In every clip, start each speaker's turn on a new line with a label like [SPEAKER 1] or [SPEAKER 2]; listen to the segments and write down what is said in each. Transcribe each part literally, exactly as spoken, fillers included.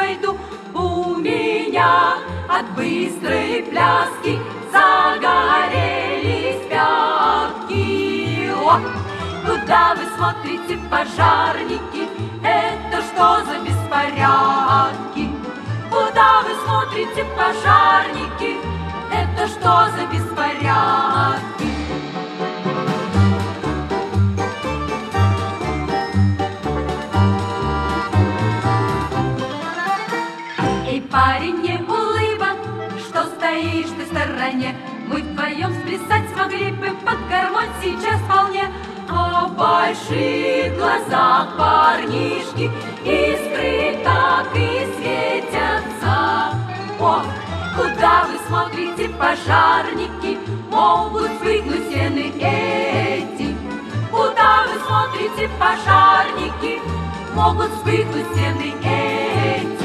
[SPEAKER 1] найду. У меня от быстрой пляски загорелись пятки. О! Куда вы смотрите, пожарники? Это что за беспорядки? Куда вы смотрите, пожарники? Это что за беспорядки? Эй, парень, не улыбан, что стоишь ты в стороне? Мы вдвоем сплясать смогли бы под гармонь сейчас вполне. А в больших глазах парнишки искры так и светятся. О, куда вы смотрите, пожарники? Могут вспыхнуть стены эти. Куда вы смотрите, пожарники? Могут вспыхнуть стены эти.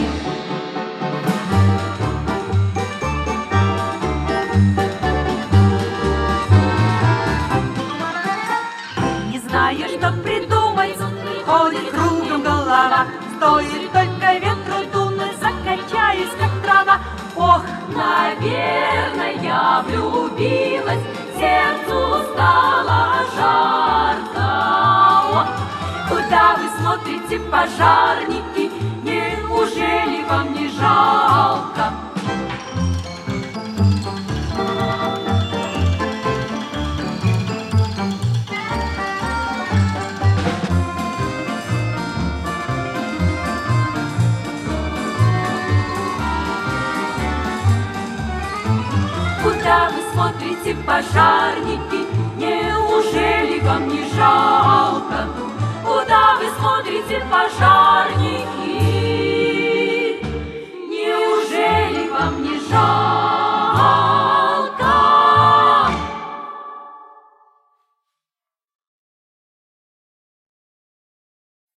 [SPEAKER 1] Не знаю, что придумать, ходит кругом голова. Стоит только ветру дунуть, закачаюсь, как трава. Ох, наверное, я влюбилась, сердцу стало жарко. Ох, куда вы смотрите, пожарники? Неужели вам не жалко? Куда вы смотрите, пожарники? Неужели вам не жалко? Куда вы смотрите, пожарники?